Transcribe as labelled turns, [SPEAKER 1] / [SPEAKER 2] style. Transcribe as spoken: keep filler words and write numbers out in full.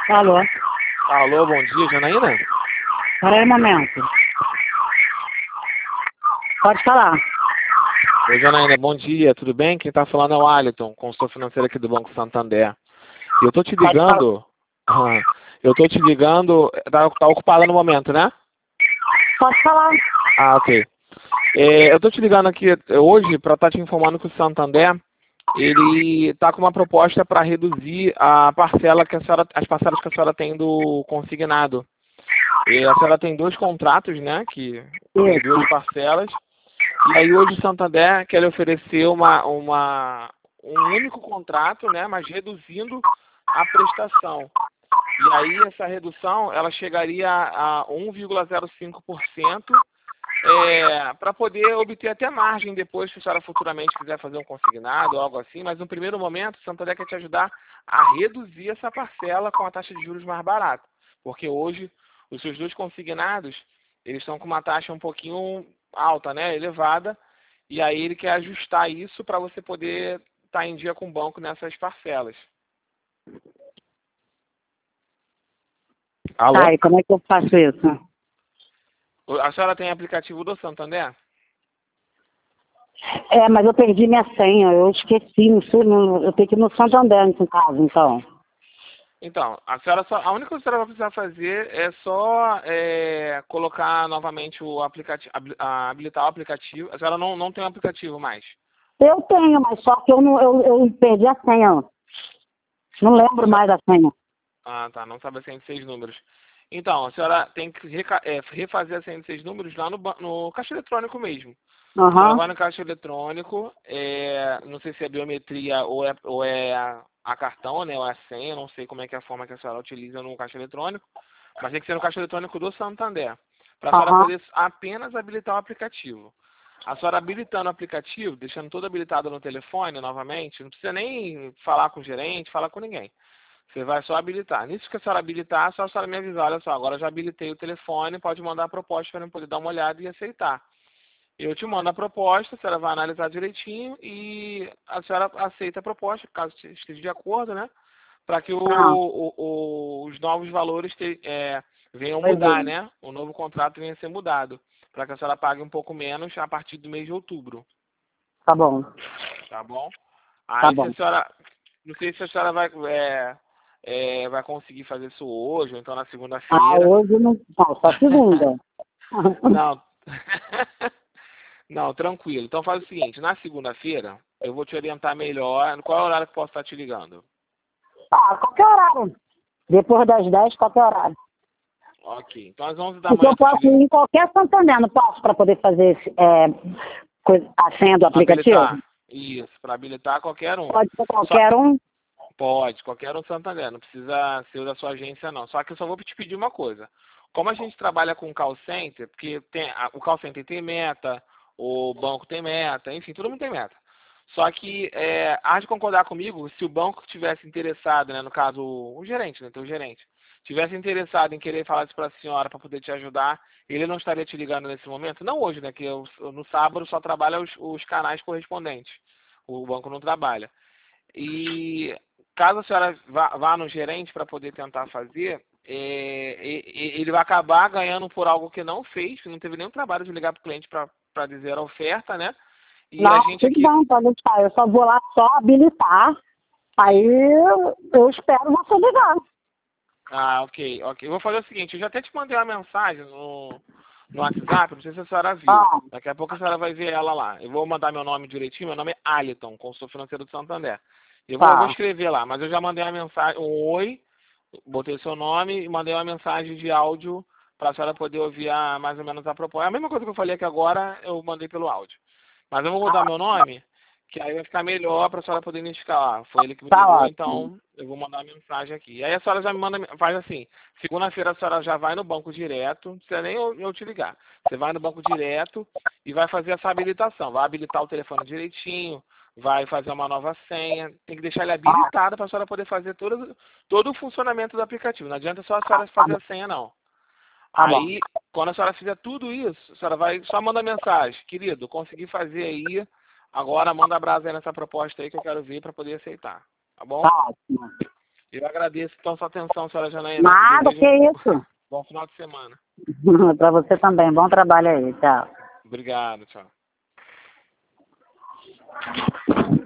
[SPEAKER 1] Alô?
[SPEAKER 2] Alô, bom dia, Janaína?
[SPEAKER 1] Espera aí um momento. Pode falar.
[SPEAKER 2] Oi, Janaína, bom dia, tudo bem? Quem tá falando é o Aliton, consultor financeiro aqui do Banco Santander. E eu tô te
[SPEAKER 1] Pode falar.
[SPEAKER 2] ligando... Ah, eu tô te ligando... Tá, tá ocupada no momento, né?
[SPEAKER 1] Pode falar.
[SPEAKER 2] Ah, ok. É, eu tô te ligando aqui hoje para estar te informando que o Santander, ele tá com uma proposta para reduzir a parcela que a senhora, as parcelas que a senhora tem do consignado. E a senhora tem dois contratos, né, que tem duas
[SPEAKER 1] Isso.
[SPEAKER 2] parcelas. E aí hoje o Santander quer lhe oferecer uma, uma, um único contrato, né, mas reduzindo a prestação. E aí essa redução, ela chegaria a um vírgula zero cinco por cento, é, para poder obter até margem depois, se a senhora futuramente quiser fazer um consignado ou algo assim, mas no primeiro momento o Santander quer te ajudar a reduzir essa parcela com a taxa de juros mais barata. Porque hoje os seus dois consignados, eles estão com uma taxa um pouquinho alta, né, elevada, e aí ele quer ajustar isso para você poder estar em dia com o banco nessas parcelas. Alô?
[SPEAKER 1] Tá, e como é que eu faço isso?
[SPEAKER 2] A senhora tem aplicativo do Santander?
[SPEAKER 1] É, mas eu perdi minha senha, eu esqueci, não sei, não- eu tenho que ir no Santander nesse caso, então.
[SPEAKER 2] Então, a senhora só, a única coisa que a senhora vai precisar fazer é só é, colocar novamente o aplicativo, habilitar o aplicativo. A senhora não, não tem o aplicativo mais.
[SPEAKER 1] Eu tenho, mas só que eu, não, eu, eu perdi a senha. Não lembro mais da senha.
[SPEAKER 2] Ah, tá, não sabe a senha de seis números. Então, a senhora tem que reca- é, refazer a senha de seis números lá no, ba- no caixa eletrônico mesmo. A senhora
[SPEAKER 1] Aham.
[SPEAKER 2] vai no caixa eletrônico, é, não sei se é biometria ou é, ou é a, a cartão, né, ou é a senha, não sei como é que é a forma que a senhora utiliza no caixa eletrônico, mas tem que ser no caixa eletrônico do Santander, para a senhora
[SPEAKER 1] Aham.
[SPEAKER 2] poder apenas habilitar o aplicativo. A senhora habilitando o aplicativo, deixando tudo habilitado no telefone novamente, não precisa nem falar com o gerente, falar com ninguém. Você vai só habilitar. Nisso que a senhora habilitar, só a senhora me avisar, olha só, agora eu já habilitei o telefone, pode mandar a proposta para eu poder dar uma olhada e aceitar. Eu te mando a proposta, a senhora vai analisar direitinho e a senhora aceita a proposta, caso esteja de acordo, né? Para que o,
[SPEAKER 1] Ah,
[SPEAKER 2] o- o- os novos valores te- é, venham
[SPEAKER 1] pois
[SPEAKER 2] mudar,
[SPEAKER 1] é.
[SPEAKER 2] né? O novo contrato venha a ser mudado, para que a senhora pague um pouco menos a partir do mês de outubro,
[SPEAKER 1] Tá bom.
[SPEAKER 2] tá bom?
[SPEAKER 1] Tá
[SPEAKER 2] Aí se a
[SPEAKER 1] bom.
[SPEAKER 2] senhora, não sei se a senhora vai, é, é, vai conseguir fazer isso hoje, ou então na
[SPEAKER 1] Ah,
[SPEAKER 2] segunda-feira.
[SPEAKER 1] hoje não. Não, só segunda.
[SPEAKER 2] Não. Não, tranquilo. Então faz o seguinte, na segunda-feira eu vou te orientar melhor. Qual é o horário que eu posso estar te ligando?
[SPEAKER 1] Ah, qualquer horário. Depois das dez, qualquer horário.
[SPEAKER 2] Ok. Então às onze da
[SPEAKER 1] Porque
[SPEAKER 2] manhã
[SPEAKER 1] eu
[SPEAKER 2] eu tô te
[SPEAKER 1] posso ir
[SPEAKER 2] ligando.
[SPEAKER 1] em qualquer Santander, não posso, para poder fazer esse, é, coisa- a senha do aplicativo?
[SPEAKER 2] Habilitar. Isso, para habilitar qualquer um.
[SPEAKER 1] Pode ser
[SPEAKER 2] Só
[SPEAKER 1] qualquer um?
[SPEAKER 2] pode, qualquer um Santander, não precisa ser o da sua agência não. Só que eu só vou te pedir uma coisa. Como a gente trabalha com call center, porque tem, a- o call center tem meta, o banco tem meta, enfim, todo mundo tem meta. Só que é, há de concordar comigo, se o banco tivesse interessado, né, no caso o, o gerente, né, teu gerente, tivesse interessado em querer falar isso para a senhora para poder te ajudar, ele não estaria te ligando nesse momento? Não hoje, né, que eu, no sábado só trabalha os, os canais correspondentes. O banco não trabalha. E caso a senhora vá, vá no gerente para poder tentar fazer, é, e- e- ele vai acabar ganhando por algo que não fez, que não teve nenhum trabalho de ligar para o cliente para dizer a oferta, né? E a
[SPEAKER 1] Não,
[SPEAKER 2] gente
[SPEAKER 1] tudo
[SPEAKER 2] aqui.
[SPEAKER 1] bem, pode deixar. Eu só vou lá só habilitar. Aí eu, eu espero você ligar.
[SPEAKER 2] Ah, ok, ok. Eu vou fazer o seguinte, eu já até te mandei uma mensagem no, no WhatsApp, não sei se a senhora viu.
[SPEAKER 1] Ah,
[SPEAKER 2] Daqui a pouco a senhora vai ver ela lá. Eu vou mandar meu nome direitinho, meu nome é Aliton, consultor financeiro do Santander. Eu vou, eu vou
[SPEAKER 1] tá.
[SPEAKER 2] escrever lá, mas eu já mandei uma mensagem, um oi, botei seu nome e mandei uma mensagem de áudio para a senhora poder ouvir a, mais ou menos a proposta. A mesma coisa que eu falei aqui agora, eu mandei pelo áudio. Mas eu vou mudar meu nome, que aí vai ficar melhor para a senhora poder identificar. Ah, foi ele que me
[SPEAKER 1] Tá
[SPEAKER 2] ligou,
[SPEAKER 1] ótimo.
[SPEAKER 2] então eu vou mandar uma mensagem aqui. E aí a senhora já me manda, faz assim, segunda-feira a senhora já vai no banco direto, não precisa nem eu, eu te ligar. Você vai no banco direto e vai fazer essa habilitação. Vai habilitar o telefone direitinho, vai fazer uma nova senha, tem que deixar ele
[SPEAKER 1] Ah,
[SPEAKER 2] habilitado para a senhora poder fazer todo, todo o funcionamento do aplicativo. Não adianta só a
[SPEAKER 1] tá,
[SPEAKER 2] senhora
[SPEAKER 1] tá
[SPEAKER 2] fazer
[SPEAKER 1] bom.
[SPEAKER 2] a senha, não.
[SPEAKER 1] Tá bom.
[SPEAKER 2] Aí, quando a senhora fizer tudo isso, a senhora vai só mandar mensagem, querido, consegui fazer aí, agora manda a brasa aí nessa proposta aí que eu quero ver para poder aceitar, tá bom?
[SPEAKER 1] Tá ótimo.
[SPEAKER 2] Eu agradeço então sua atenção, senhora Janaína.
[SPEAKER 1] Nada, que
[SPEAKER 2] Desejo um
[SPEAKER 1] isso.
[SPEAKER 2] bom final de semana.
[SPEAKER 1] Pra você também. Bom trabalho aí. Tchau.
[SPEAKER 2] Obrigado, tchau.